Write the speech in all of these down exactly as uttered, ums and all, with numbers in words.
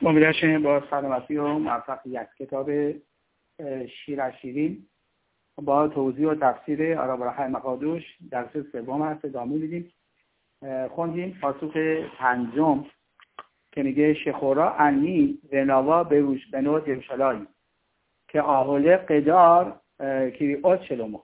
امیدوارم با سلامتی و موفقیت کتاب شیر از شیرین با توضیح و تفسیر آرا برای مقادوش درس سوم هست ادامه میدیم. خوندیم پاسخ پنجم که میگه شخورا انی وناوا به روش بنود یروشلایم که آهوله قدار کریوت شلومو.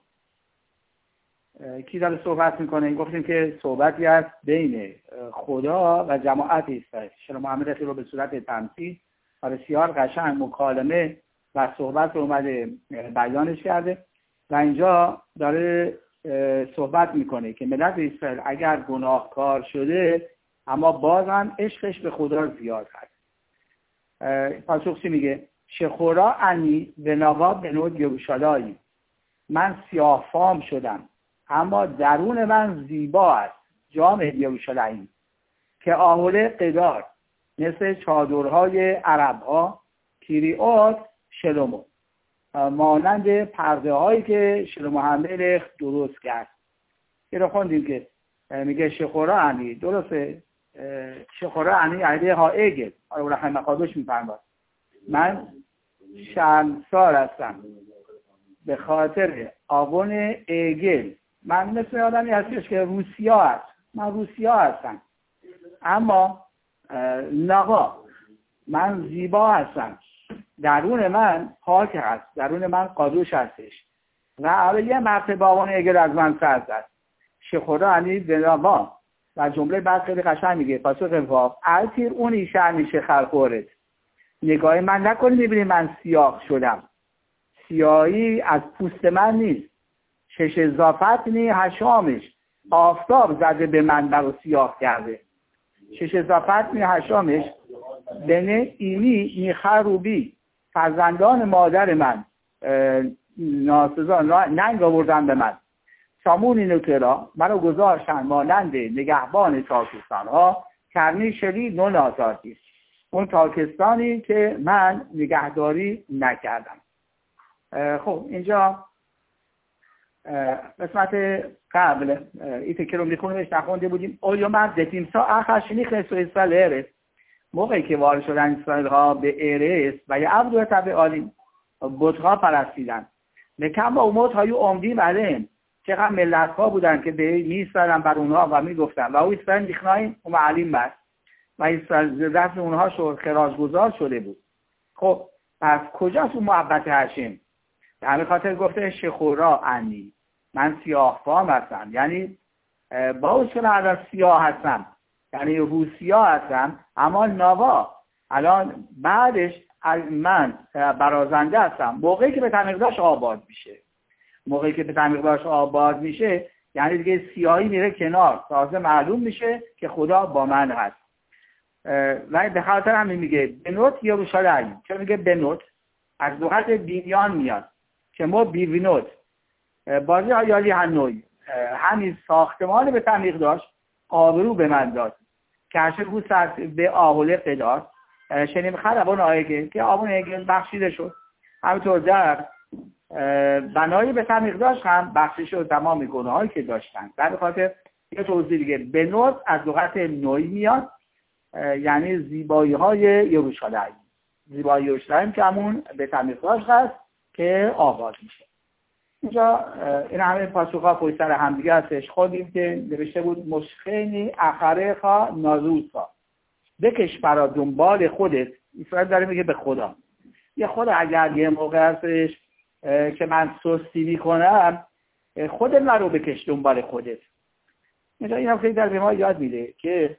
کی داره صحبت میکنه؟ گفتیم که صحبتی است بین خدا و جماعت اسرائیل. شلومو محمد رو به صورت تمثیل و بسیار قشنگ مکالمه و صحبت رو اومده بیانش کرده و اینجا داره صحبت میکنه که ملت اسرائیل اگر گناهکار شده اما باز هم عشقش به خدا زیاد هست. پاسخ چی میگه؟ شخورا انی و نوا بنود یروشلایم، من سیاه فام شدم اما درون من زیبا است جام یروشلایم که آهوله قدار مثل چادرهای عربها کریوت شلومو، مانند پرده هایی که شلومو هملخ درست کرد. این رو خوندیم که میگه شخورا انی، درسته؟ شخورا انی علیه ها ایگل آره رحم مقادوش میفرماد من شرمسار هستم به خاطر آون ایگل. من مثل آدمی هستش که روسیا هست، من روسیا هستم اما نقا من زیبا هستم، درون من پاک هست، درون من قادوش هستش و آره یه مرتبه آون ایگل از من سرد است. شخورا انی وناوا و جمله بعد خیلی قشنگ میگه پاسخ واو التیر اون ایشه میشه خلقورت، نگاه من نکنی میبینی من سیاه شدم، سیاهی از پوست من نیست، شش اضافت نی هشامش آفتاب زده به من برو سیاه کرده، شش اضافت نی هشامش بنه ایمی نیخروبی فرزندان مادر من ناسزا ننگ آوردن به من سامون اینو کرا منو گذاشتن مانند نگهبان تاکستان ها کرنی شدید نون آزادی، اون تاکستانی که من نگهداری نکردم. خب اینجا قسمت قبل این تکر رو میخونیمش نخونده بودیم اولیو من دتیمسا اخشنی خسو اسرائیل ارس، موقعی که وارد شدن اسرائیل ها به ارس و یه عبدو تبع آلیم بتها پرستیدن نکم با اموت هایو امدی ملیم، چقدر ملت ها بودن که به میستردن بر اونها و میگفتن و او اسرائیل دیخنایی او معلیم بست و اسرائیل دست اونها شد خراجگذار شده بود. خب از کجاست اون محبت هاشم؟ به همین خاطر گفته شخورا انی، من سیاه فام هستم، یعنی با اون چون الان سیاه هستم یعنی روسیا هستم اما نوا الان بعدش من برازنده هستم. موقعی که به تعمیقداش آباد میشه، موقعی که به تعمیقداش آباد میشه یعنی دیگه سیاهی میره کنار، تازه معلوم میشه که خدا با من هست. و به خاطر همین میگه بنوت یروشلایم. چرا میگه بنوت؟ از لغت بینیان میاد که ما بیوینوت بازی آیالی هنوی همین ساختمان به تعمیق داشت آبرو به من داد که هرچه رو سر به آهوله قدار شنیم خرابان آیگل که آبون ایگل بخشیده شد. همینطور در بنایی به تعمیق داشت هم بخشی شد تمام گناه هایی که داشتن. در خاطر یه توضیح دیگه بنوت از لغت نوی میاد یعنی زیبایی های یروشلایم، زیبایی یروشلایم که همون به تعمیق داشت هست که آباد میشه. اینجا این همه پاسخ پشت سر همدیگه هستش. خودیم که نوشته بود مشخینی اخرها نازوسا، بکش برا دنبال خودت. اسرائیل داره میگه به خدا، یه خدا اگر یه موقع هستش که من سستی میکنم خودت من رو بکش دنبال خودت. اینجا این هم خیلی در به ما یاد میده که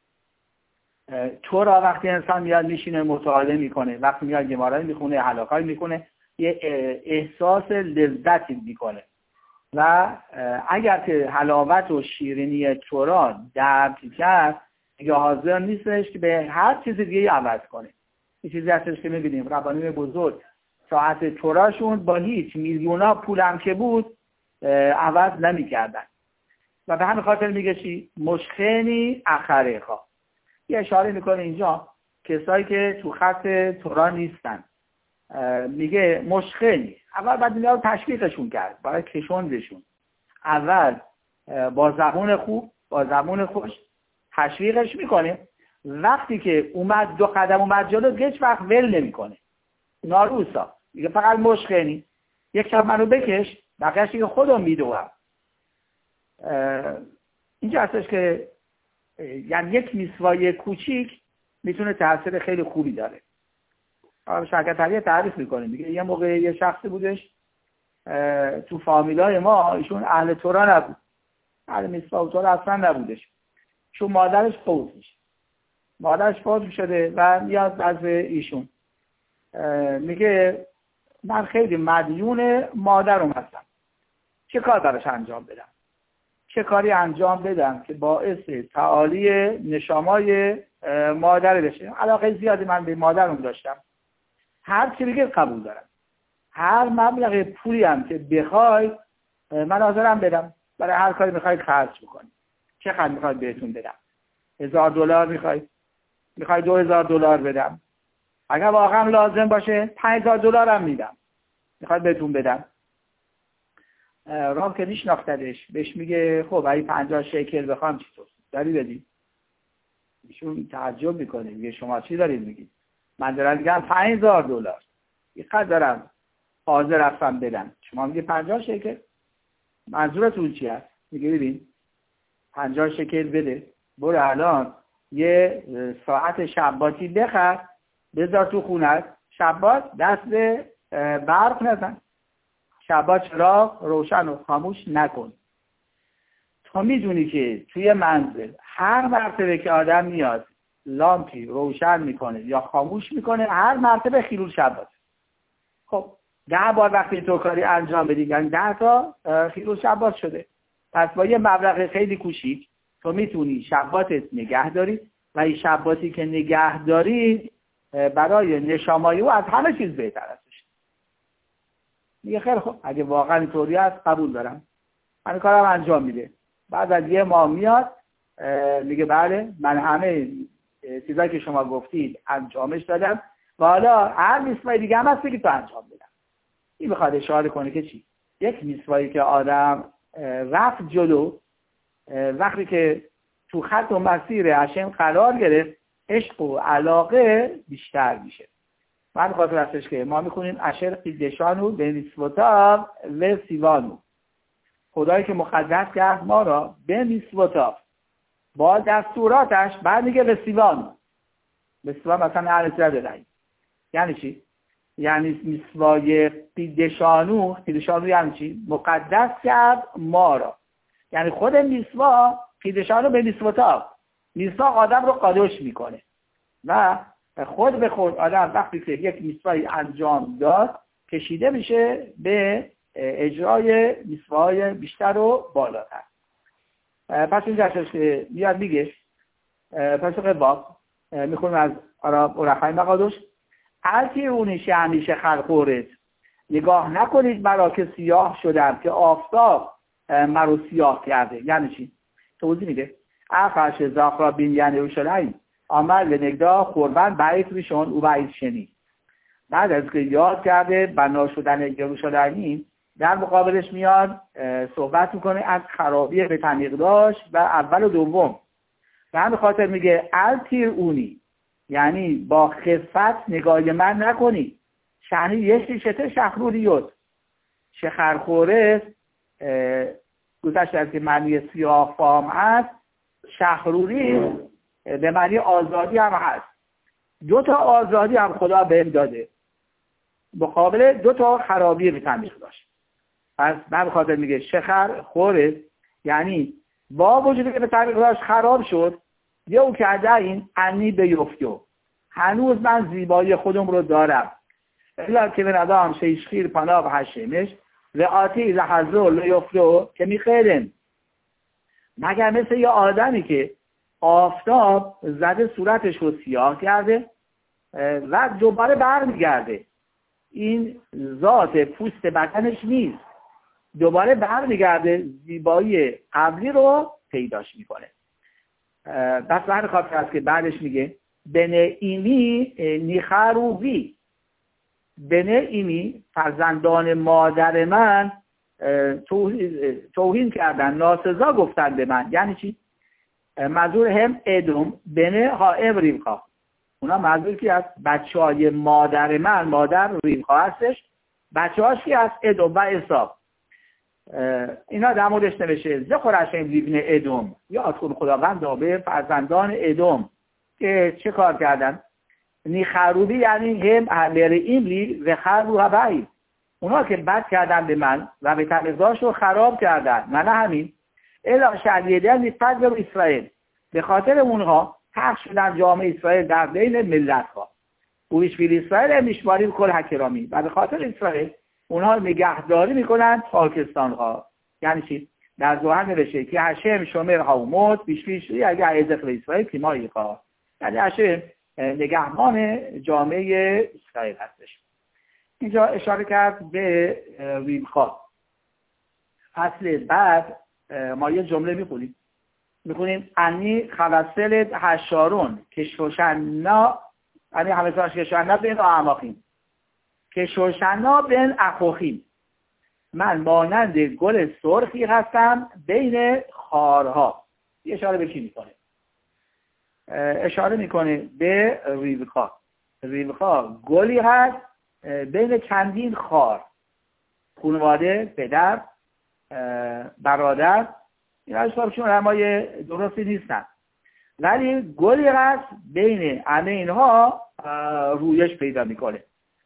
تو را وقتی انسان میاد میشینه مطالعه میکنه، وقتی میاد گمارای میخونه حلاقای میکنه یه احساس لذتی میکنه و اگر که حلاوت و شیرینی تو را درک کرد دیگه حاضر نیستش که به هر چیز دیگه عوض کنه. این چیزی هستش که میبینیم ربانیون بزرگ ساعت توراشون با هیچ میلیونا پولم که بود عوض نمیکردن و به همین خاطر میگه چی؟ مشخینی اخرها. یه اشاره میکنه اینجا کسایی که تو خط تورا نیستن، میگه مشخینی. اول بعد اینا رو تشویقشون کرد برای کشوندشون، اول با زبون خوب با زبون خوش تشویقش میکنه وقتی که اومد دو قدم اومد جلو هیچ وقت ول نمیکنه، ناروسا میگه فقط مشخنی یک شب منو بکش، بقیه‌اش که خودم میدوام. اینجا هستش که یعنی یک میسوای کوچیک میتونه تاثیر خیلی خوبی داره. شرکت علیه تعریف میکنه، میگه یه موقع یه شخصی بودش تو فامیلای ما، ایشون اهل تورا نبود، اهل میسوا و تورا اصلا نبودش، چون مادرش فوت میشه، مادرش فوت شده و میاد از ایشون میگه من خیلی مدیون مادرم هستم، چه کار براش انجام بدم، چه کاری انجام بدم که باعث تعالی نشامای مادر بشه. علاقه زیادی من به مادرم داشتم، هر چی بگه قبول دارم، هر مبلغ پولی هم که بخوای من حاضرم بدم، برای هر کاری میخواید خرج بکنید. چقدر میخواید بهتون بدم؟ هزار دلار میخواید؟ میخواید دو هزار دلار بدم؟ اگر واقعا لازم باشه پنج هزار دلار هم میدم، میخواید بهتون بدم. رام که میشناختدش بهش میگه خب اگه پنجاه شکل بخوام چطور داری بدی؟ ایشون تعجب میکنه، میگه شما چی دارید میگید؟ من دارم میگم پنج هزار دلار، اینقدر دارم حاضر رفتم بدم، شما میگه پنجاه شکل، منظورتون چی هست؟ میگه ببین پنجاه شکل بده، برو الان یه ساعت شباتی بخر بذار تو خونت، شبات دست به برق نزن، شبات چراغ روشن و خاموش نکن. تو میدونی که توی منزل هر مرتبه که آدم میاد لامپی روشن میکنه یا خاموش میکنه، هر مرتبه خیلول شبات. خب ده بار وقتی تو کاری انجام بدی یعنی ده تا خیلول شبات شده. پس با یه مبلغ خیلی کوچیک تو میتونی شباتت نگه داری و این شباتی که نگه داری برای نشامایی او از همه چیز بهتر هستش. میگه خیلی خب اگه واقعا اینطوری هست قبول دارم، من کارم انجام میده. بعد از یه ماه میاد میگه بله من همه چیزایی که شما گفتید انجامش دادم و حالا هر میسوایی دیگه هم هست که تو انجام بدم. این بخواد اشاره کنه که چی؟ یک میسوایی که آدم رفت جلو، وقتی که تو خط و مسیر هشم قرار گرفت، عشق و علاقه بیشتر میشه. من خاطر هستش که ما میخونیم اشر قیدشانو به میسوتا و سیوانو، خدایی که مقدس کرد ما را به میسوتا با دستوراتش، بعد میگه به سیوانو. به سیوان مثلا اهل زده رهی یعنی چی؟ یعنی میسوای قیدشانو، قیدشانو یعنی چی؟ مقدس کرد ما را، یعنی خود میسوا قیدشانو به میسوتا، میسوا آدم رو قادش میکنه و خود به خود آدم وقتی که یک میسوایی انجام داد کشیده میشه به اجرای میسوای بیشتر و بالاتر. پس این جشنش که میاد میگه پس قباب میخونم از عرب و رخای مقادوش التی اونیشه همیشه خلقورت، نگاه نکنید مرا که سیاه شدم که آفتاب مرا سیاه کرده. یعنی چی؟ توضیح میده افرش زاخرا بین یعنی روشنایی آمد به نگاه خوربن بعید میشون او بعید شنید. بعد از که یاد کرده بنا شدن یروشلایم در مقابلش میاد صحبت میکنه از خرابی به تنیقداش و اول و دوم و همین خاطر میگه التیر اونی، یعنی با خفت نگاه من نکنی. شهری یشتی شته شخروریوت شخرخوره گذشته از که معنی سیاه فام هست، شخروری به معنی آزادی هم هست. دو تا آزادی هم خدا بهم داده، مقابل دو تا خرابی به تمیخ داشت. پس من خاطر میگه شخر خوره، یعنی با وجودی که به تمیخ داشت خراب شد، یه او کرده این انی به یفتو، هنوز من زیبایی خودم رو دارم. الا که به ندام شیشخیر پناه و هشمش و آتی لحظه لیفتو که میخیرن، مگر مثل یه آدمی که آفتاب زده صورتش رو سیاه کرده و دوباره برمیگرده، این ذات پوست بدنش نیست، دوباره برمیگرده زیبایی قبلی رو پیداش میکنه. بس من خاطر هست که بعدش میگه بنه ایمی نیخروی، بنه ایمی فرزندان مادر من توهین کردن، ناسزا گفتن به من. یعنی چی؟ منظور هم ادوم بنه ها ام ریبخا، اونا منظور کی از بچه های مادر من، مادر ریبخا هستش، بچه هاش کی از ادوم و عیسا. اینا در موردش نوشته ذکر هشم لیبن ادوم، یاد کن خداوند به فرزندان ادوم که چه کار کردن. نی خروبی یعنی هم بره ایملی و خربو هبایی، اونا که بد کردن به من و به تقیزاش رو خراب کردن، نه نه همین الا شدیدن نسبت به اسرائیل، به خاطر اونها حق شدن جامعه اسرائیل در بین ملت ها. اویش فیل اسرائیل میشماریم کل حکرامی، و به خاطر اسرائیل اونها نگهداری میکنن پاکستان ها. یعنی چی؟ در ظاهر نوشته که هشم شمر هاوموت بیش بیش اگر ایزق اسرائیل کیمایی خواه، یعنی هشم نگهبان جامعه اسرائیل هستش. اینجا اشاره کرد به ریبخا. فصل بعد ما یه جمله میخونیم میخونیم انی خوصلت هشارون که شوشنا، انی خوصلت هشارون بین اعماقیم که شوشنا بین اخوخیم، من مانند گل سرخی هستم بین خارها. یه اشاره به چی میکنه؟ اشاره میکنه به ریبخا. ریبخا گلی هست بین چندین خار، خانواده، پدر، برادر، این اشخاصشون علمای درستی نیستن، ولی گلی هست بین همه اینها رویش پیدا میکنه.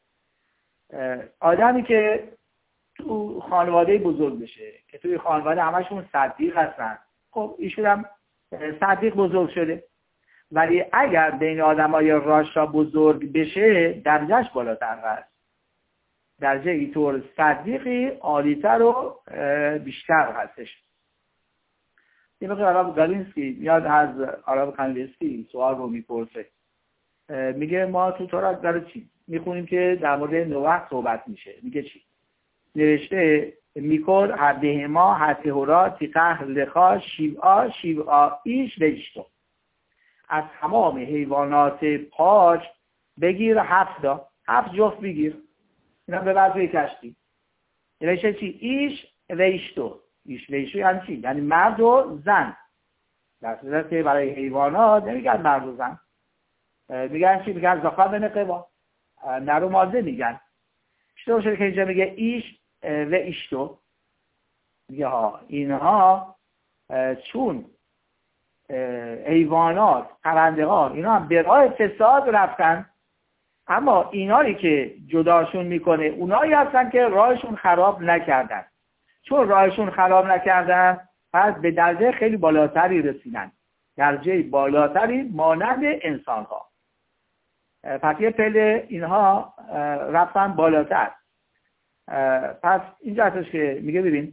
آدمی که تو خانواده بزرگ بشه که توی خانواده همشون صدیق هستن، خب ایشون هم صدیق بزرگ شده، ولی اگر بین آدمای راشا بزرگ بشه درجهش بالاتر هست، درجه اینطور صدیقی عالیتر و بیشتر هستش. این موقع آراب گالینسکی میاد از آراب کانویسکی سوال رو میپرسه، میگه ما تو تورات در چی میخونیم که در مورد نوح صحبت میشه، میگه چی؟ نوشته میکر هردهما هتهورا تیقه لخا شیبا شیبا ایش بشتو، از تمام حیوانات پاک بگیر هفتا، هفت جفت بگیر، اینا به وضعی کشتی. نوشته چی؟ ایش و ایشتو. ایش و ایشتو یعنی چی؟ یعنی مرد و زن. در صورت که برای حیوانات نمیگن مرد و زن، میگن چی؟ میگن زخم به نقبا، نر و ماده میگن. چطور شده که اینجا میگه ایش و ایشتو؟ میگه ها اینها چون حیوانات، پرنده ها، اینا هم به راه فساد رفتن، اما اینایی که جداشون میکنه اونایی هستن که راهشون خراب نکردن. چون راهشون خراب نکردن پس به درجه خیلی بالاتری رسیدن، درجه بالاتری مانند انسان ها. پس یه پله اینها رفتن بالاتر. پس اینجا هستش که میگه ببین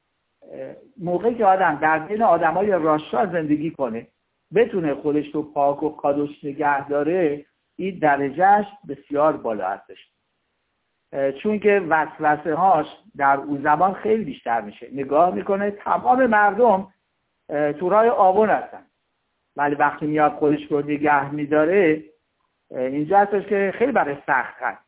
موقعی که آدم در بین آدمای راشا زندگی کنه، بتونه خودش رو پاک و قدوس نگه داره، این درجهش بسیار بالا هستش. چون که وسوسه هاش در اون زمان خیلی بیشتر میشه. نگاه میکنه تمام مردم تو راه آبون هستن، ولی وقتی میاد خودش رو نگه میداره، اینجا هستش که خیلی برای سخت هست.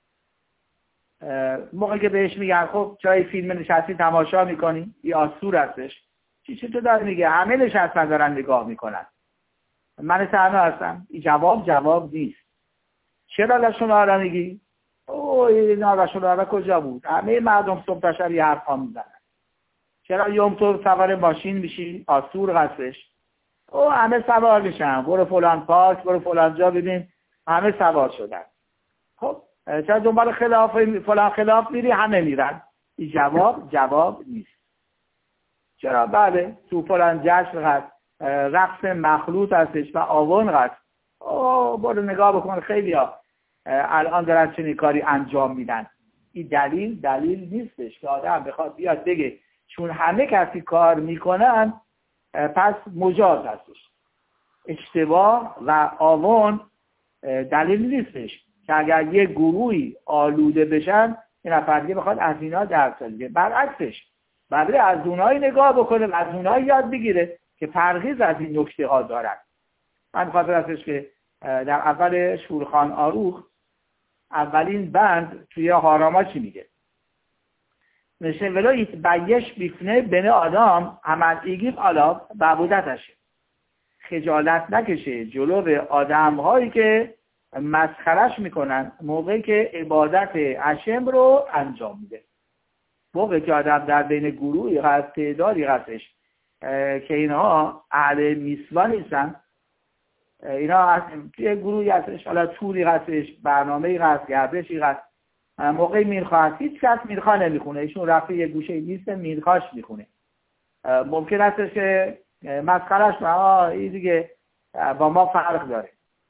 موقعی که بهش میگن خب چای فیلم نشستی تماشا میکنی، این آسور هستش، چی چی تو داره میگه؟ همه نشستن دارن نگاه میکنن، من تنها هستم. این جواب جواب نیست. چرا لشون آرا میگی؟ اوه این لشون آرا کجا بود؟ همه مردم صبح تا شب یه حرف ها میزنن. چرا یوم تو سوار ماشین میشی؟ آسور هستش. اوه همه سوار میشن، برو فلان پارک، برو فلان جا ببین همه سوار شدن. خب چرا دنبال خلاف فلان خلاف میری؟ همه میرن. این جواب جواب نیست. چرا؟ بله تو فلان جشن هست، رقص مخلوط هستش و آون هست. اوه برو نگاه بکن خیلی ها الان دارن چنین کاری انجام میدن. این دلیل دلیل نیستش که آدم بخواد بیاد بگه چون همه کسی کار میکنن پس مجاز هستش. اشتباه و آون دلیل نیستش که اگر یه گروهی آلوده بشن این نفر دیگه بخواد از اینا درس بگیره. برعکسش بعد از اونایی نگاه بکنه و از اونایی یاد بگیره که پرهیز از این نکته ها دارن. من خاطر هستش که در اول شورخان آروخ اولین بند توی هاراما چی میگه؟ نشه ولو بیش بیفنه بین آدم عمل ایگیب آلاب بعبودتشه. خجالت نکشه جلو آدم هایی که مسخرش میکنن موقعی که عبادت هشم رو انجام میده. موقعی که آدم در بین گروهی هست، تعدادی هستش که اینها اهل میسوا نیستن، اینا توی گروهی هستش، حالا توری هستش، برنامه‌ای هست، گردشی هست، موقعی میرخواه هست، هیچ کس میرخواه نمیخونه، ایشون رفته یه گوشه نیست میرخواش میخونه. ممکن هستش که مسخرش آه این دیگه با ما فرق داره.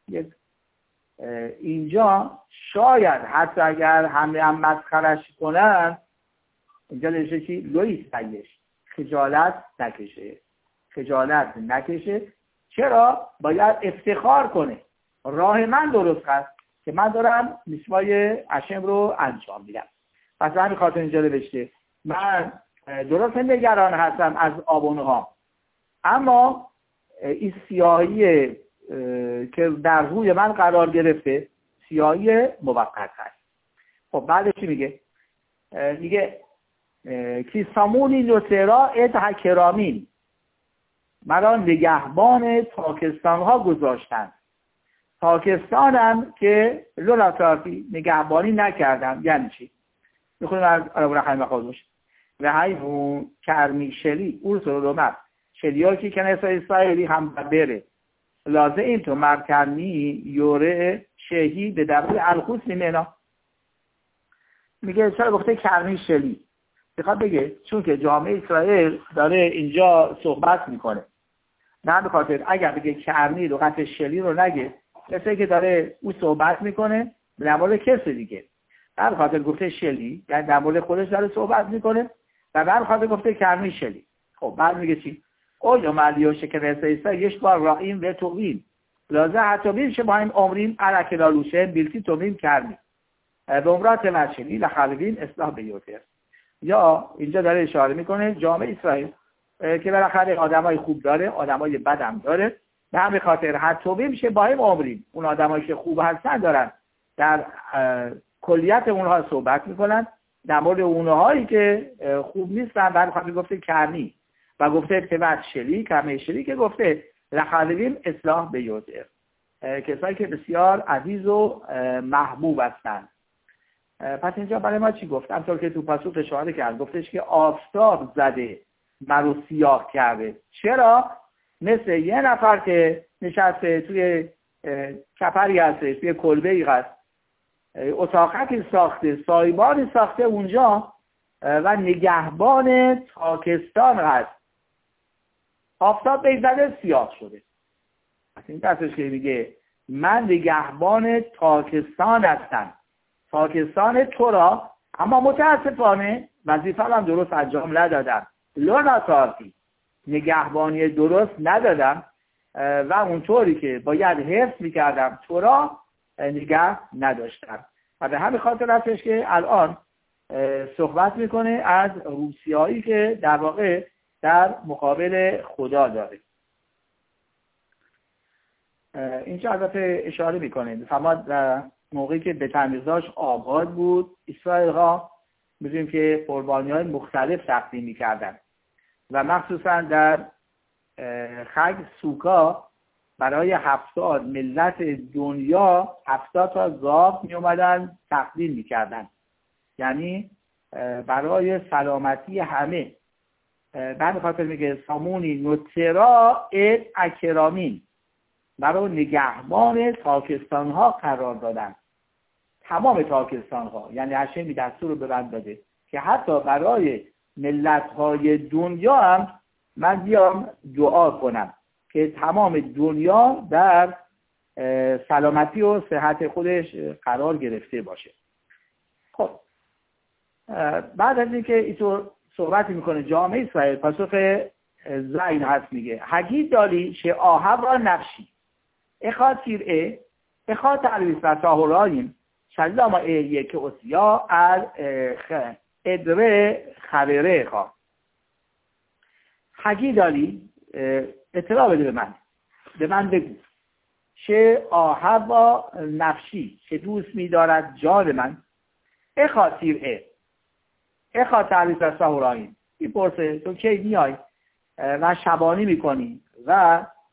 اینجا شاید حتی اگر همه هم مسخرش کنن، اینجا نوشته چی؟ لویس تایش، خجالت نکشه، خجالت نکشه. چرا؟ باید افتخار کنه راه من درست هست که من دارم میسوای هشم رو انجام میدم. پس همین خاطر اینجا نوشته من درست نگران هستم از آبونها، اما این سیاهی که در روی من قرار گرفته سیاهی موقت هست. خب بعدش چی میگه؟ میگه کی سامونی نوترا ات کرامین، مرا نگهبان تاکستان ها گذاشتن. تاکستانم که لولاتارفی نگهبانی نکردم. یعنی چی؟ میخونیم از عرب رخمی مخوض و های کرمی شلی اورس رو دومت شلی ها که کنیسا اسرائیلی هم بره لازه این تو مرکرمی یوره شهی به دبیر الخوص نیمنا. میگه چرا گفته کرمی شلی؟ بخواد بگه چون که جامعه اسرائیل داره اینجا صحبت میکنه، نه به خاطر اگر بگه کرمی لغت شلی رو نگه مثل که داره او صحبت میکنه در مورد کسی دیگه، در خاطر گفته شلی یعنی در مورد خودش داره صحبت میکنه و در خاطر گفته کرمی شلی. خب بعد میگه چی؟ او یا ملیو شکر ایسا یک بار رائیم و توقیم لازه حتی بین شما این عمریم عرکلالوشه بیلتی توقیم کرمی به عمرات مرشلی لخلوین اصلاح بیوتر. یا اینجا داره اشاره میکنه جامعه اسرائیل که بالاخره آدمای خوب داره، آدمای بد هم داره، به همین خاطر حتی میشه با هم عمریم اون آدمایی که خوب هستن دارن در کلیت اونها صحبت میکنن، در مورد اونهایی که خوب نیستن بعد خاطر گفته کرمی و گفته تبت شلی کمی شلی که گفته لخلوین اصلاح بیوتر، کسایی که بسیار عزیز و محبوب هستن. پس اینجا برای ما چی گفت؟ همطور که تو پاسخ اشاره کرد گفتش که آفتاب زده مرو سیاه کرده. چرا؟ مثل یه نفر که نشسته توی کپری هسته، توی کلبه‌ای هست، اتاقکی ساخته، سایبانی ساخته اونجا و نگهبان تاکستان هست، آفتاب بیزده سیاه شده. پس این دستش که میگه من نگهبان تاکستان هستم، تاکستان تو را، اما متاسفانه وظیفه هم درست انجام ندادم، لوناتارتی نگهبانی درست ندادم و اونطوری که باید حفظ میکردم تو را نگه نداشتم. و به همین خاطر هستش که الان صحبت میکنه از روسیایی که در واقع در مقابل خدا داره. اینجا البته اشاره میکنه فرماد موقعی که به تمیزداش آباد بود اسرائیل ها می‌دونیم که قربانی‌های مختلف تقدیم می‌کردن و مخصوصا در خگ سوکا برای هفتاد ملت دنیا هفتاد تا گاو می اومدن تقدیم می‌کردن، یعنی برای سلامتی همه. بعد خاطر میگه سامونی نوترا ات اکرامین، برای نگهبان تاکستان ها قرار دادن، تمام تاکستان ها، یعنی هشمی دستور رو به من داده که حتی برای ملت های دنیا هم من بیام دعا کنم که تمام دنیا در سلامتی و صحت خودش قرار گرفته باشه. خب بعد از اینکه اینطور صحبت میکنه جامعه اسرائیل پاسخ زین هست میگه حگی داری شه آهب را نفشی اخواد تیرعه اخواد تعلیس و ساهراییم شلیداما ایه که اسیا از ادره خبره خواه. حگی داری اطلاع بده به من، به من بگو چه آهب و نفشی چه دوست می‌دارد جان من، اخواد تیرعه اخواد تعلیس و ساهراییم این پرسه تو کی میای و شبانی میکنی و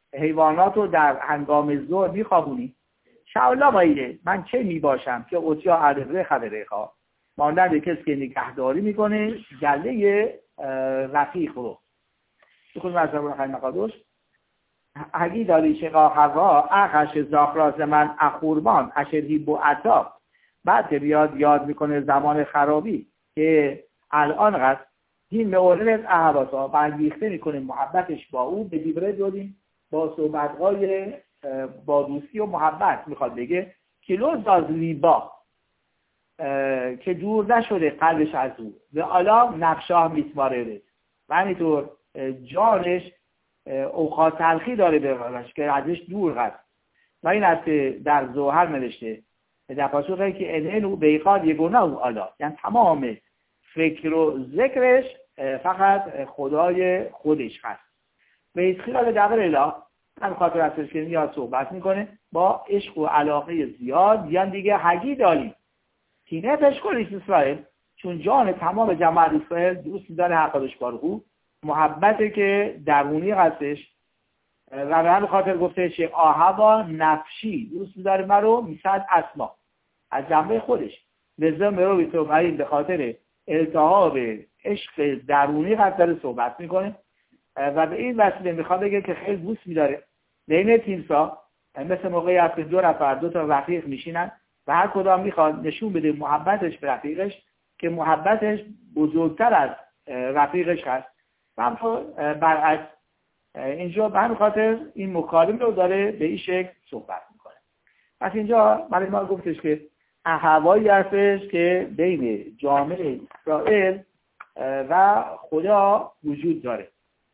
حیوانات رو در هنگام ظهر میخوابونی. شاءالله مایده من چه میباشم که اوتیا عرضه خبره خواه مانند کسی که نگهداری میکنه گله رفیق رو. بخونیم از زبان خیلی مقادوش اگی داری شقا حوا اخش زاخراز من اخوربان اشرهی بو عطا. بعد که بیاد یاد میکنه زمان خرابی که الان قصد این مورد احواسا برگیخته میکنه محبتش با او به دیبره دادیم با صحبتهای با دوستی و محبت میخواد بگه کلوز از لیبا که دور نشده قلبش از او و الا نقشاه میسماره و همینطور جانش اوقات تلخی داره به که ازش دور هست و این است که در زوهر نوشته در پاسخی که انهنو بیخواد یگونه او الا، یعنی تمام فکر و ذکرش فقط خدای خودش هست و از خلال دقیق اله هم خاطر هستش که میاد صحبت میکنه با عشق و علاقه زیاد یعنی دیگه حگی داریم تینه پشکلیش اسرائیل چون جان تمام جماعت اسرائیل دوست داره حقادش بارهو محبته که درونی هستش و به همین خاطر گفته چه آهوا نفشی دوست داره من رو میصد اسما از جنبه خودش لذا مرو بیتو بریم به خاطر التهاب عشق درونی قد داره صحبت میکنه و به این وسیله میخواد بگه که خیلی دوست میداره بین تیمسا مثل موقعی هست که دو نفر دو تا رفیق میشینن و هر کدام میخواد نشون بده محبتش به رفیقش که محبتش بزرگتر از رفیقش هست و همطور برعکس اینجا به همین خاطر این مکالمه رو داره به این شکل صحبت میکنه. پس اینجا برای ما گفتش که احوایی هستش که بین جامعه اسرائیل و خدا وجود داره.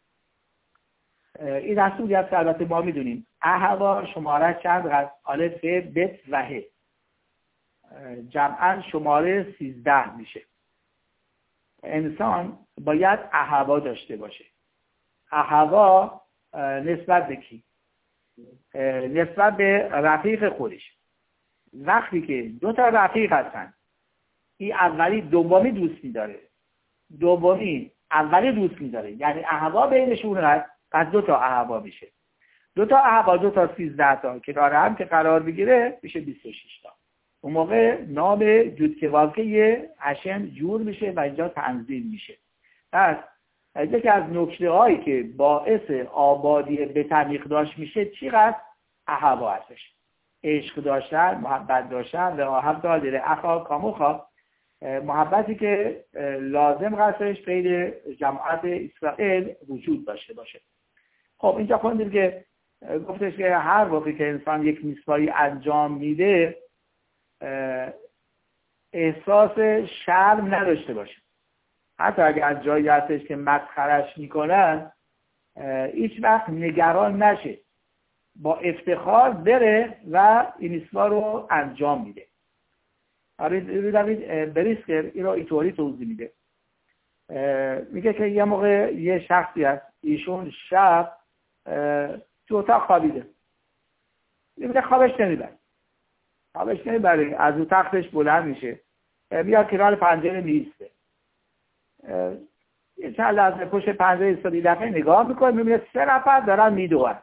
این دستوری هست که البته ما میدونیم احوا شماره چند هست؟ الف بت و ه جمعا شماره سیزده میشه. انسان باید احوا داشته باشه. احوا نسبت به کی؟ نسبت به رفیق خودش. وقتی که دو تا رفیق هستن این اولی دومی دوست می‌داره دومی اولی دوست می‌داره یعنی احوا بینشون هست پس دو تا احوا میشه دو تا احوا دو تا سیزده تا که داره هم که قرار بگیره میشه بیست و شش تا. اون موقع نام جودکواکه هشم جور میشه و اینجا تنظیم میشه. پس یکی از نکته هایی که باعث آبادی به طریق داشت میشه چی هست؟ احوا هستش. عشق داشتن، محبت داشتن و آهب دادره اخا کاموخا محبتی که لازم هستش بین جماعت اسرائیل وجود داشته باشه. خب اینجا خوندیم که گفتش که هر وقتی که انسان یک میسوایی انجام میده احساس شرم نداشته باشه. حتی اگر از جایی هستش که مسخرش میکنن هیچ وقت نگران نشه با افتخار بره و این میسوا رو انجام میده. بریسکر این رو اینطوری توضیح میده. میگه که یه موقع یه شخصی هست ایشون شب تو اتاق خوابیده میگه خوابش نمیبره خوابش نمیبره از او تختش بلند میشه بیاد کنار پنجره میسته یه چند لحظه پشت پنجره ایستاده دفعه نگاه میکنه میبینه سه نفر دارن میدوئن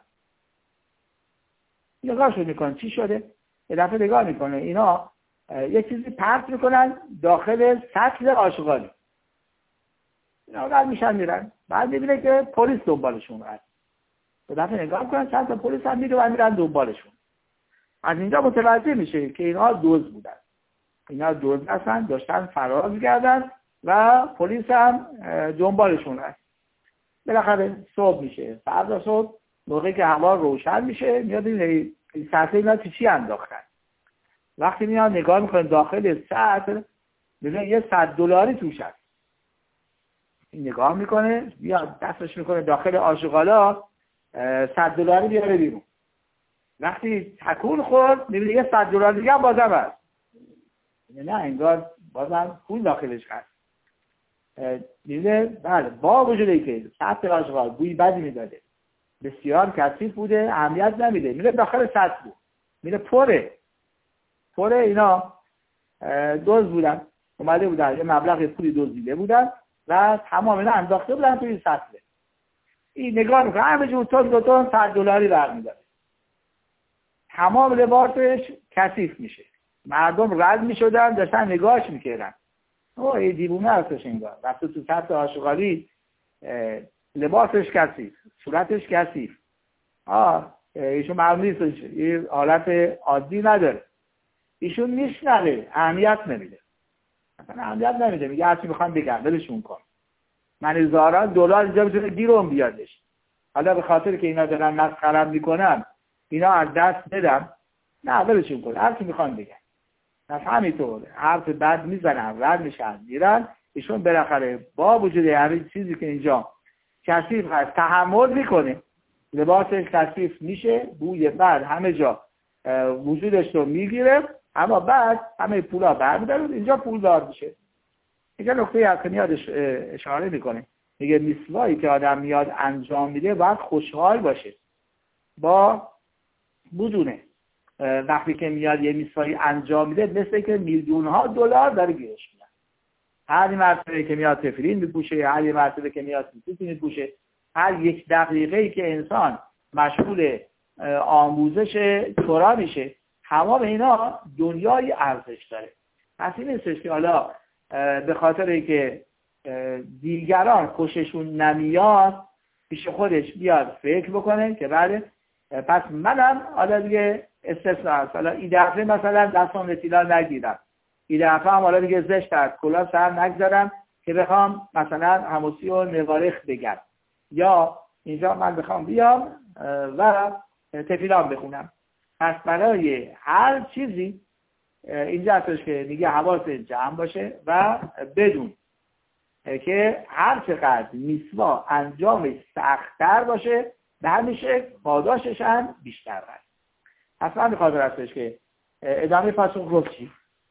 نگاهشون میکنه چی شده؟ یه دفعه نگاه میکنه اینا یه چیزی پرت میکنن داخل سطل آشغالی اینا بعد میشن میرن بعد میبینه که پلیس دنبالشون هست یه دفعه نگاه میکنن چند تا پلیس هم میدوئن میرن دنبالشون. از اینجا متوجه میشه که اینها دزد بودن اینا دزد هستن داشتن فرار میکردن و پلیس هم دنبالشون هست. بالاخره صبح میشه فردا صبح موقعی که هوا روشن میشه میاد این سطل اینا تو چی انداختن. وقتی میاد نگاه میکنه داخل سطل میبینه یه صد دلاری توش هست. این نگاه میکنه میاد دستش میکنه داخل آشغالا صد دلاری بیاره بیرون. وقتی تکون خورد میبینه یه صد دلار دیگه هم بازم هست. نه انگار بازم پول داخلش هست. میبینه بله با وجودی که سطل آشغال بوی بدی میداده بسیار کثیف بوده اهمیت نمیده میره داخل سطل بود میره پره پره اینا دوز بودن اومده بودن یه مبلغ پولی دزدیده بودن و تمام اینا انداخته بودن توی سطل. این نگاه میکنه همه جور تون دو تون صد دلاری برمیداره، تمام لباسش کثیف میشه، مردم رد میشدن داشتن نگاهش میکردن، اوه این دیوونه هستش انگار رفته تو سطح آشغالی، لباسش کثیف، صورتش کثیف، آه ایشون معلوم نیست، این حالت عادی نداره. ایشون میشنوه، اهمیت نمیده، مثلا اهمیت نمیده، میگه هرچی میخوام بگم ولشون کن، من هزاران دلار اینجا میتونه گیرم بیادش، حالا به خاطر که اینا دارن مسخره‌ام میکنن اینا از دست بدم، نه ولشون کن، هرچی میخوام بگم. پس همینطور حرف بد میزنن، رد میشن میرن. ایشون بالاخره با وجود همین چیزی که اینجا کثیف هست تحمل میکنه، لباسش کثیف میشه، بوی بد همه جا وجودش رو میگیره، اما بعد همه پولا برمی‌داره، اینجا پولدار میشه. اینجا نکته هست که میادش اشاره میکنه، میگه میسوایی که آدم میاد انجام میده باید خوشحال باشه، با بدونه وقتی که میاد یه میسوایی انجام میده مثل که میلیون ها دلار داره گیرش میاد. هر مرتبه که میاد تفلین میپوشه، هر یه مرتبه که میاد سیسی میپوشه، هر یک دقیقه‌ای که انسان مشغول آموزش تورا میشه، تمام اینا دنیای ارزش داره. پس این نیستش که حالا به خاطر اینکه دیگران خوششون نمیاد پیش خودش بیاد فکر بکنه که بله پس منم حالا دیگه استثناء است، حالا این دفعه مثلا دستم رسیلا نگیرم، این دفعه هم حالا دیگه زشت است کلا سر نگذارم که بخوام مثلا حموسی و نواریخ بگم، یا اینجا من بخوام بیام و تفیلان بخونم. پس برای هر چیزی اینجا هستش که میگه حواس جمع باشه و بدون که هر چقدر میسوا انجامش سخت‌تر باشه به همیشه پاداشش هم بیشتر هست. اصلا میخواد راستش که ادامه پاسخ گفت چی؟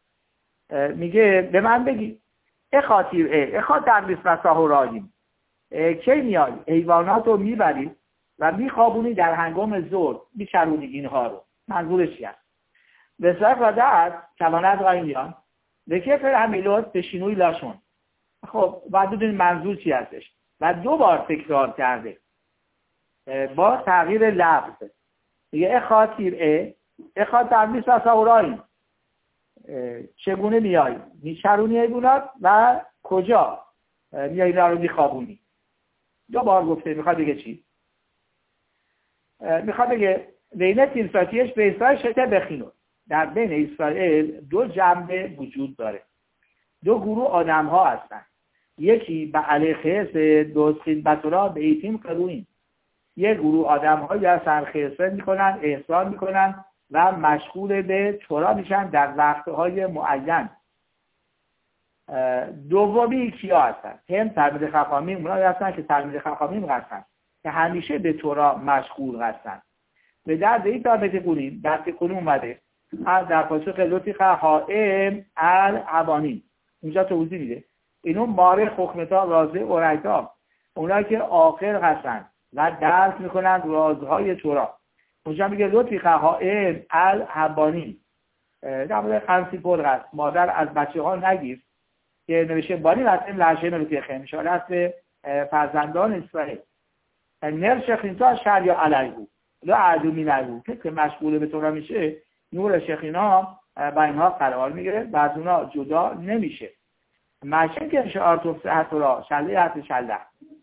میگه به من بگی اخاتیر اه اخات در بیست و ساه راهیم کی میای حیوانات رو میبری و میخوابونی در هنگام ظهر، میچرونی اینها رو. منظورش چیه؟ به صرف و دست توانت قایمیان به کفر همیلوت به شینوی لاشون. خب باید بدونید منظور چی هستش و دو بار تکرار کرده با تغییر لفظ. میگه اخاتیر اه اخات در بیست و ساه راهیم چگونه میای میچرونی حیوانات و کجا میای اینا رو میخوابونی. دو بار گفته. میخواد بگه چی؟ میخواد بگه بین تیمساتیش به اسرائیل شده بخینو، در بین اسرائیل دو جنبه وجود داره، دو گروه آدم ها هستن، یکی به علیه دوستین بطورا به ایتیم قروین، یک گروه آدم هایی هستن خیصه میکنن، احسان میکنن و مشغول به تورا میشن در وقتهای معین. دومی کیا هستن؟ هم تلمیذ خفامیم، اونایی هستن که تلمیذ خفامیم هستن که همیشه به تورا مشغول هستن. به درد این تابت قولیم در تقول اومده در پاسخ لطیخ حائم العبانیم، اونجا توضیح میده اینو ماره خخمتا رازه اورایتا، اونایی که آخر هستن و درس میکنن رازهای تورا. اونجا میگه لطیخ حائم العبانیم، در مورد خمسی پر هست، مادر از بچه ها نگیر که نوشه بانی وقتی لحشه نوشته میشه هست فرزندان اسرائیل نر شخینتا شر یا علیهو لا عدومی نگو که مشغول به تورا میشه نور شخینا با اینها قرار میگیره و از اونا جدا نمیشه. مشن که شعار توفسه تورا شله حتی شله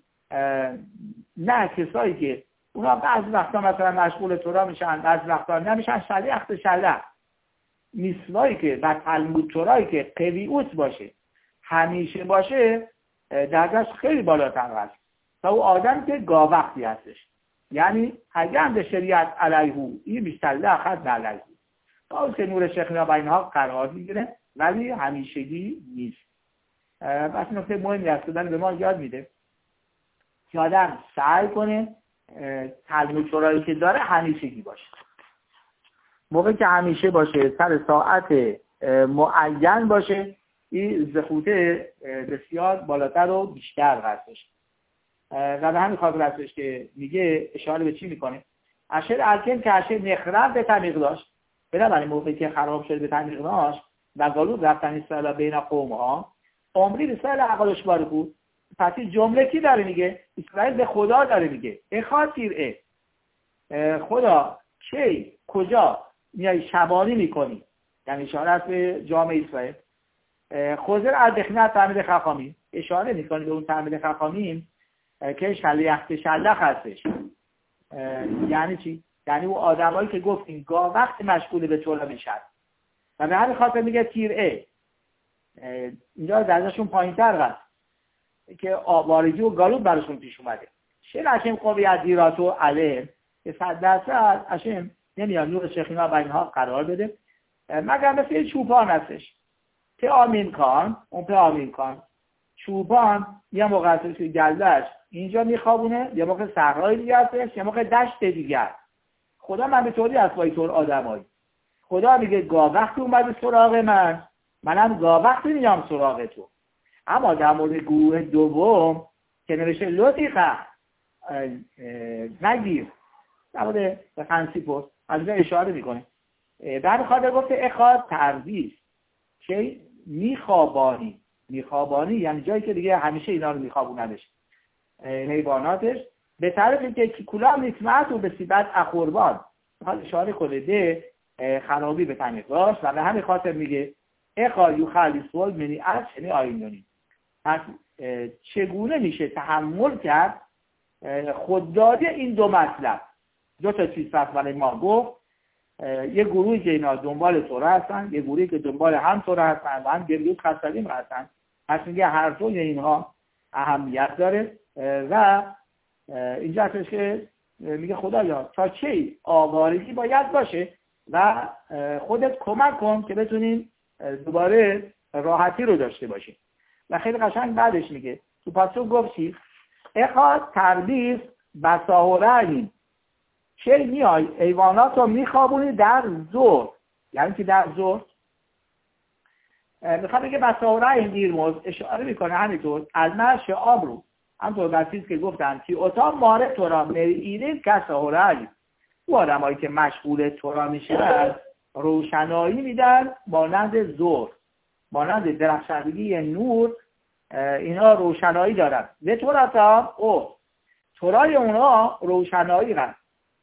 نه کسایی که اونا بعض وقتا مثلا مشغول تورا میشن بعض وقتا نمیشن شله حتی شله. میسوایی که و تلمود تورایی که قویوت باشه همیشه باشه درجهش خیلی بالاتر هست تا او آدم که گاوقتی هستش، یعنی اگر هم به شریعت علیهو این بیشتر لخت به علیهو تا اون که نور شیخنا با اینها قرار میگیره ولی همیشگی نیست. بس نکته مهمی هست دادن به ما یاد میده که آدم سعی کنه تلمود تورایی که داره همیشگی باشه. موقعی که همیشه باشه سر ساعت معین باشه این زخوته بسیار بالاتر و بیشتر هستش و به همین خاطر هستش که میگه اشاره به چی میکنه؟ اشر الکن که اشر نخرب به تمیق داشت، بنابراین موقعی که خراب شده به تمیق داشت و غلوب رفتن اسرائیل بین قوم ها عمری به سال عقلش باره بود پس این جمله کی داره میگه؟ اسرائیل به خدا داره میگه اخا تیرعه، خدا کی کجا میای شبانی میکنی، یعنی اشاره است به جامعه اسرائیل. خوزر ادخنت تعمید خخامی، اشاره میکنه به اون تعمید خخامیم که شلیخت شلخ هستش. یعنی چی؟ یعنی اون آدمایی که گفتیم گاه وقت مشغول به طور میشن و به همین خاطر میگه تیرعه. اینجا درجهشون پایین تر هست که آوارگی و گالوب براشون پیش اومده. شیر اشم قوی از دیراتو علیه که صد درصد اشم نمیاد نور شیخینا و اینها قرار بده مگر مثل یه چوپان هستش که آمین کان، اون په آمین کان چوپان یه موقع هستش که گلدش اینجا میخوابونه، یه موقع صحرای دیگه هستش، یه موقع دشت دیگر. خدا من به طوری هست با اینطور آدمایی. خدا میگه گاه وقتی اومده سراغ من، منم گاه وقتی میام سراغ تو. اما در مورد گروه دوم که نوشته لطیخه نگیر، در مورد خنسی پست از اینجا اشاره میکنه. در خاطر گفته اخواد تربیز که میخوابانی، میخوابانی یعنی جایی که دیگه همیشه اینا رو میخوابوننش حیواناتش، به طرف که کلا نسمت و به سیبت اخوربان حال اشاره کنه به خرابی به تنقاش و به همین خاطر میگه اخا یو خالیسول منی از چنی آینونی. پس چگونه میشه تحمل کرد خوددادی این دو مطلب؟ دو تا چیز هست برای ما گفت. یه گروهی که اینا دنبال توره هستن، یه گروهی که دنبال هم توره هستن و هم گریوت خستریم هستن. پس میگه هر دوی اینها اهمیت داره و اینجا هستش که میگه خدایا تا چه آوارگی باید باشه و خودت کمک کن که بتونیم دوباره راحتی رو داشته باشیم. و خیلی قشنگ بعدش میگه تو پاسو گفت چی؟ اخواد تربیز بساهرهیم، چه میای ایوانات رو میخوابونی در زور، یعنی که در زور میخواد بگه بساهرهیم دیرموز اشاره میکنه همینطور از نش آب رو همطور بسیز که گفتن که اتاق ماره تورا میرینید که ساهرهیم. او آدم هایی که مشغول تورا میشن روشنایی میدن مانند زور، مانند درخشندگی نور، اینا روشنایی دارن. به تورا او تورای اونا روشنایی هست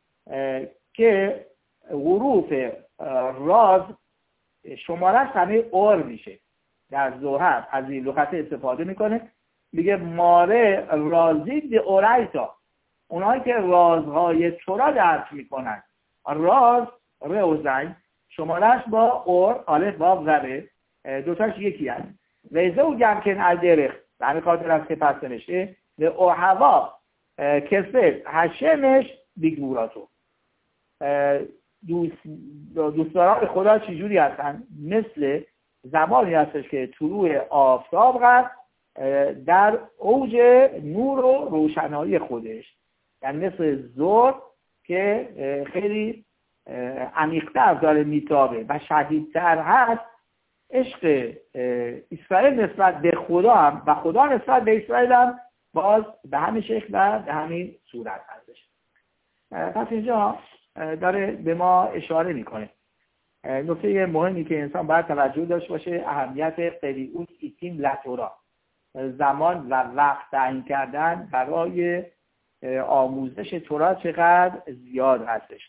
که حروف راز شمارش همه اور میشه. در زوهر از این لغت استفاده میکنه، میگه ماره رازید اورایتا، اونایی که رازهای تورا درک میکنن. راز روزن شمارش با اور الف با زره دوتاش یکی هست. ویزه و گمکن الدرخ به همین خاطر از که پس نوشته به او هوا کسر هشمش بیگوراتو. دوست دوستداران خدا چجوری هستن؟ مثل زمانی هستش که طلوع آفتاب هست در اوج نور و روشنایی خودش، یعنی مثل ظهر که خیلی عمیق‌تر داره میتابه و شدیدتر هست. عشق اسرائیل نسبت به خدا هم و خدا نسبت به اسرائیل هم باز به همین شکل و به همین صورت هستش. پس اینجا داره به ما اشاره میکنه. نکته مهمی که انسان باید توجه داشته باشه اهمیت قریئوت ایتیم لتورا، زمان و وقت تعیین کردن برای آموزش تورا چقدر زیاد هستش.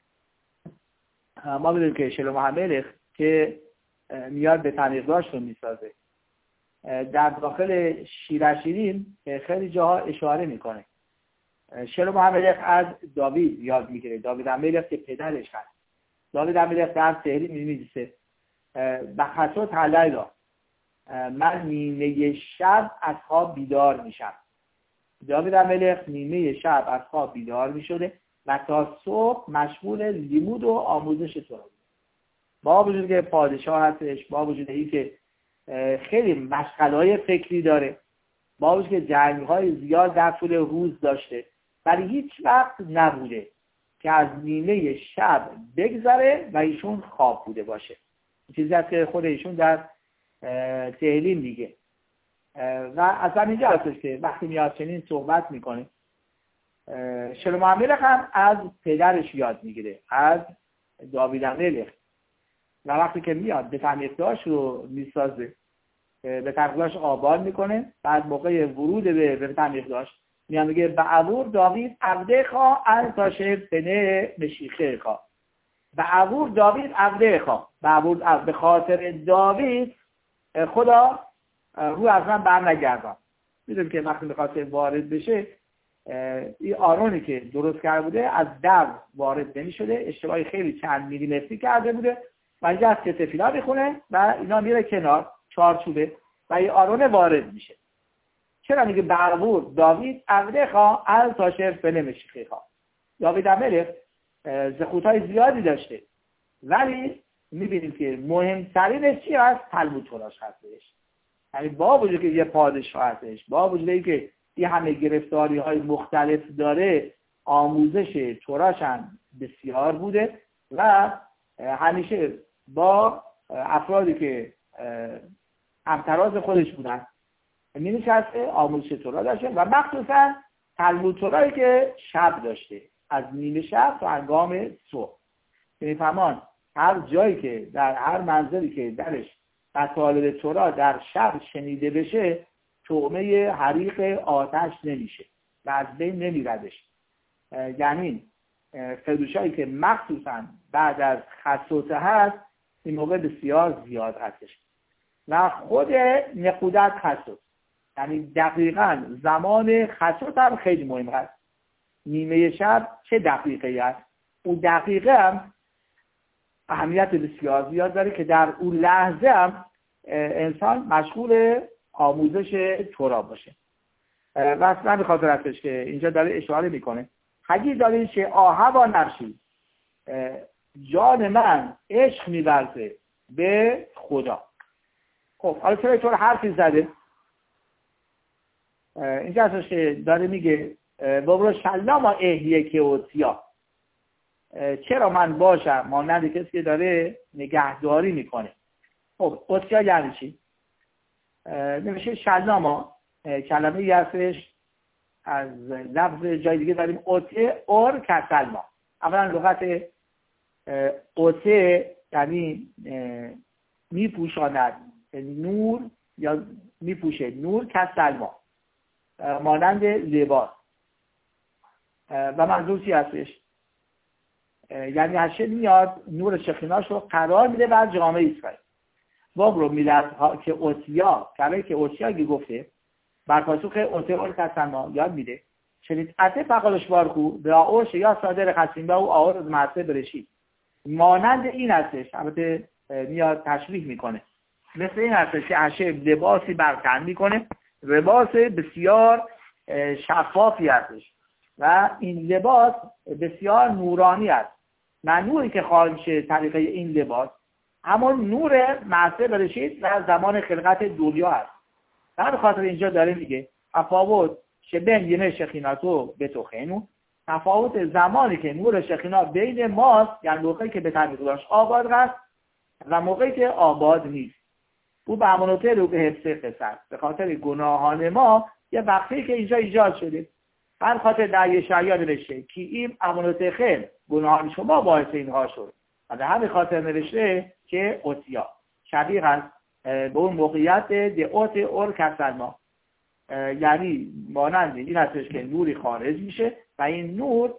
ما بدونیم که شلومو هملخ که میاد به تنقیقاش رو میسازه، در داخل شیرشیرین خیلی جاها اشاره میکنه. شلومو هملخ از داوید یاد میگیره، داوید هملخ که پدرش هست. داوید هملخ در تحریم می‌نویسه بخصوت حلیلا، من نیمه شب از خواب بیدار میشم. داوید هملخ نیمه شب از خواب بیدار میشده و تا صبح مشغول لیمود و آموزش تورا بود. با وجود که پادشاه هستش، با وجود این که خیلی مشغله‌های فکری داره، با وجود که جنگ‌های زیاد در طول روز داشته، ولی هیچ وقت نبوده که از نیمه شب بگذره و ایشون خواب بوده باشه. چیزی هست که خود ایشون در تهلیم دیگه. و از همینجا هستش که وقتی میاد چنین صحبت میکنه، شلومو هملخ هم از پدرش یاد میگیره، از داوید هملخ. و وقتی که میاد به تعمیق‌داش رو میسازه به تقداش آباد میکنه. بعد موقع ورود به به تقداش میاد میگه بعور داوید عبده خواه التاشه بنه مشیخه خواه. بعور داوید عبده خواه، بعور به خاطر داوید خدا رو از من بر نگردان. میدونیم که وقتی میخواد وارد بشه این آرونی که درست کرده بوده از در وارد نمی شده، اشتباهی خیلی چند میلیمتری کرده بوده و اینجا از کتفینا میخونه و اینا میره کنار چارچوبه و این آرون وارد میشه. چرا میگه بعور داوید عبده خواه التاشه بنه مشیخه خواه؟ داوید ملک زخوت‌های زیادی داشته ولی میبینیم که مهمترینش چی هست؟ تلمود توراش هستش. یعنی با وجود که یه پادشاه هستش، با وجود که یه همه گرفتاری های مختلف داره، آموزش توراش هم بسیار بوده و همیشه با افرادی که همتراز خودش بودن می نشسته آموزش تورا داشته و مخصوصا تلمود تورایی که شب داشته، از نیمه شب تا هنگام صبح. یعنی فهمان هر جایی که در هر منزلی که درش مطالب تورا در شب شنیده بشه طعمه حریق آتش نمیشه و از بین نمیردش. یعنی فدوشایی که مخصوصا بعد از خسوته هست این موقع بسیار زیاد هستش و خود نقودت خسوت، یعنی دقیقا زمان خسوت هم خیلی مهم هست. نیمه شب چه دقیقه است؟ اون دقیقه هم اهمیت بسیار زیاد داره که در اون لحظه هم انسان مشغول آموزش تورا باشه. و اصلا به خاطر هستش که اینجا داره اشاره میکنه حگی داره که آهوا نفسی، جان من عشق می‌ورزه به خدا. خب حالا چرا اینطور حرفی زده؟ اینجا هستش که داره میگه بابرو شلاما احیه که اوتیا، چرا من باشم مانند کسی که داره نگهداری میکنه. خب اوتیا یعنی چی؟ نمیشه شلاما کلمه ای هستش از لفظ جای دیگه داریم اوته اور کسلما. اولا لغت اوته یعنی میپوشاند نور یا میپوشه نور کسلما مانند لباس. و منظور چی هستش؟ یعنی هشه میاد نور شخیناش رو قرار میده بر جامعه اسرائیل. باب رو میلد که اوتیا کلمه که اوتیا که گفته بر پاسخ اوته اور کسلما یاد میده شنید اته فقالش بارکو به آورش یا صادر خسیم و او آور از مرسه برشید. مانند این هستش. البته میاد تشریح میکنه مثل این هستش که هشه لباسی برتن میکنه، لباس بسیار شفافی هستش و این لباس بسیار نورانی است. نه نوری که خارج شه طریقه این لباس اما نور مرسه برشید و زمان خلقت دنیا هست. در خاطر اینجا داره میگه تفاوت شبن یمه شخیناتو به تو خینو، تفاوت زمانی که نور شخینا بین ماست یعنی موقعی که به تنقیداش آباد هست و موقعی که آباد نیست. او به امانوته رو به حفظه قصد به خاطر گناهان ما یه وقتی که اینجا ایجاد شده. هر خاطر در یه شریعه نوشته که این امانوته خیل گناهان شما باعث اینها شد و در همین خاطر نوشته که اوتیا شبیه هست به اون موقعیت دعوت اور کسلما، یعنی مانند این هستش که نوری خارج میشه و این نور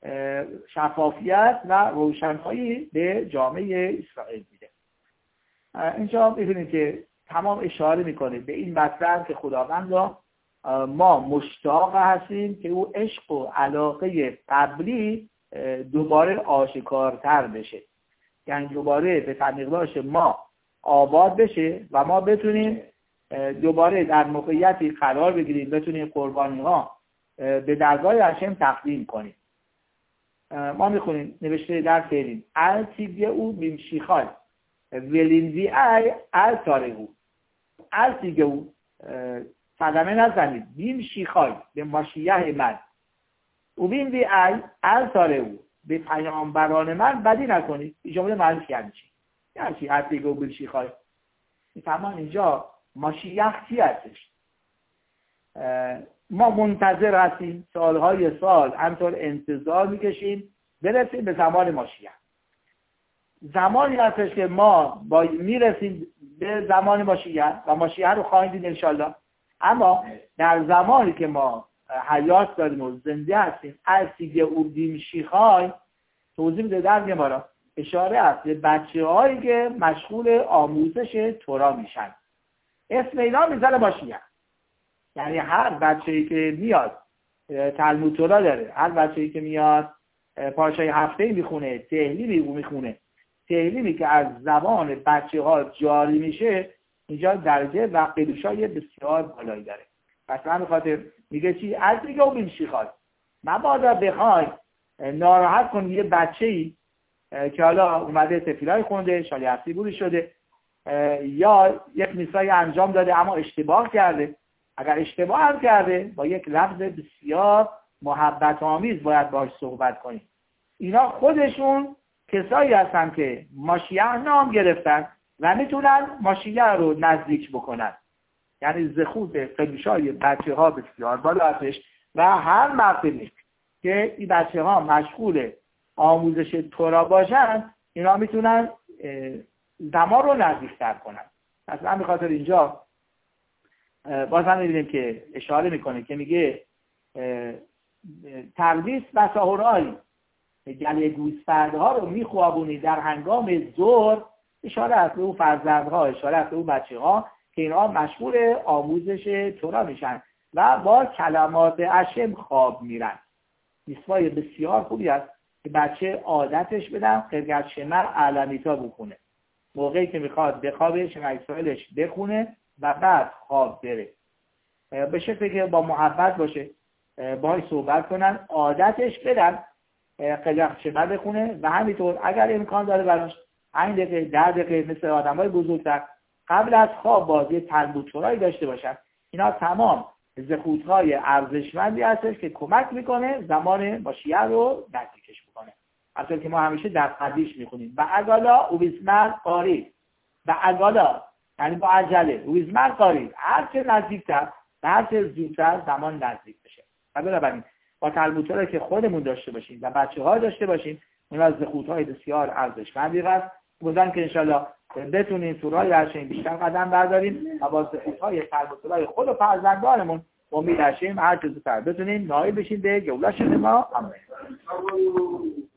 شفافیت و روشنایی به جامعه اسرائیل میده. اینجا می‌بینید که تمام اشاره میکنه به این مطلب که خداوند را ما مشتاق هستیم که او عشق و علاقه قبلی دوباره آشکارتر بشه، یعنی دوباره به تنقیداش ما آباد بشه و ما بتونیم دوباره در موقعیتی قرار بگیریم، بتونیم قربانی ها به درگاه هشم تقدیم کنیم. ما میخونیم نوشته در فعلین التیگه او بیمشیخای ولینزی ای التاره او التیگه او صدمه نزنید بیمشیخای به ماشیه من او بین وی ای التاره او به پیامبران من بدی نکنید. این جمله معنیش یعنی چی؟ یعنی چی التیگه او بیمشیخای؟ تمام اینجا ماشیخ چی هستش؟ ما منتظر هستیم سالهای سال همطور انتظار میکشیم برسیم به زمان ماشیخ. زمانی هستش که ما با میرسیم به زمان ماشیه و ماشیه رو خواهید دید انشالله. اما در زمانی که ما حیات داریم و زنده هستیم ارسیگه اردیم شیخای توضیح میده در میاره اشاره است به بچه هایی که مشغول آموزش تورا میشن. اسم اینا میزنه ماشیه، یعنی هر بچه‌ای که میاد تلمود تورا داره، هر بچه‌ای که میاد پارشای هفته میخونه، تهلیمی میخونه، تهلیمی که از زبان بچه ها جاری میشه، اینجا درجه و قدوشای بسیار بالایی داره. پس همین خاطر میگه چی؟ از دیگه او بینشیخواد مبادا بخوای ناراحت کن یه بچه‌ای که حالا اومده تفیلای خونده، شالی هفتی بوری شده یا یک میسای انجام داده اما اشتباه کرده. اگر اشتباه هم کرده با یک لفظ بسیار محبت آمیز باید باهاش صحبت کنیم. اینا خودشون کسایی هستن که ماشیه نام گرفتن و میتونن ماشیه رو نزدیک بکنن. یعنی زخود قدوشای بچه ها بسیار بالا هستش و هر مرتبه که این بچه ها مشغول آموزش تورا باشن اینا میتونن زمان رو نزدیکتر کنن. پس من به خاطر اینجا باز هم میبینیم که اشاره میکنه که میگه تلبیس و ساهرایی گله گوسفندها رو میخوابونی در هنگام ظهر، اشاره است به اون فرزندها، اشاره است به اون بچه ها که اینا مشغول آموزش تورا میشن و با کلمات اشم خواب میرن. میسوای بسیار خوبی است که بچه عادتش بدن قرگت شمر علمیتا بخونه. موقعی که میخواد بخوابه شمر اسرائیلش بخونه و بعد خواب بره. به شکلی که با محبت باشه، باهاش صحبت کنن، عادتش بدن قرگت شمر بخونه و همینطور اگر امکان داره براش این دقیقه ده دقیقه مثل آدمای بزرگتر قبل از خواب بازی تلمود تورایی داشته باشن. اینا تمام زخودهای ارزشمندی هستش که کمک میکنه زمان ماشیه رو نزدیکش بکنه. اصلا که ما همیشه در قدیش میخونیم و اگالا او بیسمر قاری و اگالا یعنی با عجله، او بیسمر قاری هر چه نزدیکتر و هر چه زودتر زمان نزدیک بشه. و بنابراین با تلمود تورا که خودمون داشته باشیم و بچه ها داشته باشیم این از زخودهای بسیار ارزشمندی هست. بودن که انشالله بتونیم سورای هاشم بیشتر قدم برداریم و با زخودهای تلمود تورای خود و فرزندانمون امید هاشم هر چه زودتر بتونیم نائل بشیم به گولش ما. آمین.